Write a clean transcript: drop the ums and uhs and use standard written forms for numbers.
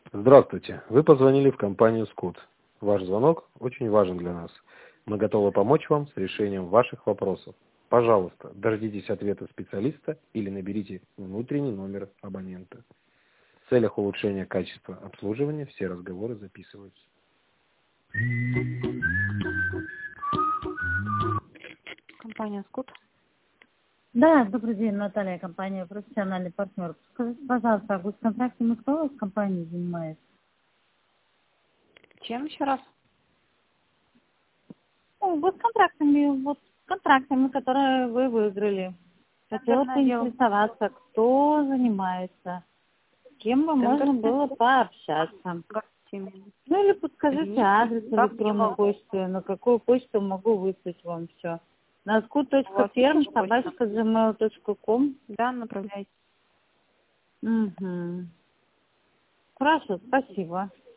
Здравствуйте. Вы позвонили в компанию «Скут». Ваш звонок очень важен для нас. Мы готовы помочь вам с решением ваших вопросов. Пожалуйста, дождитесь ответа специалиста или наберите внутренний номер абонента. В целях улучшения качества обслуживания все разговоры записываются. Компания «Скут». Да, добрый день, Наталья, компания «Профессиональный партнер». Скажите, пожалуйста, а госконтрактами кто у вас в компании занимается? Чем еще раз? Ну, госконтрактами, вот контрактами, которые вы выиграли. Хотела поинтересоваться, кто занимается, с кем бы можно было пообщаться. Ну или подскажите адрес электронной почты, на какую почту могу выслать вам все. На scoot.firm@gmail.com. Да, направляйте. Угу. Хорошо, спасибо.